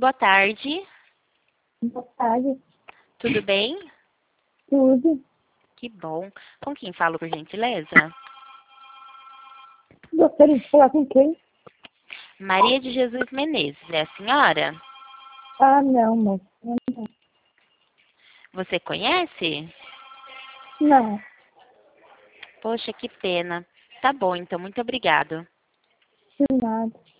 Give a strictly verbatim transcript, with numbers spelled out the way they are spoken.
boa tarde. Boa tarde. Tudo bem? Tudo. Que bom. Com quem falo, por gentileza? Gostaria de falar com quem? Maria de Jesus Menezes, é a senhora? Ah, não, moça. Não. Você conhece? Não. Poxa, que pena. Tá bom, então, muito obrigado. De nada.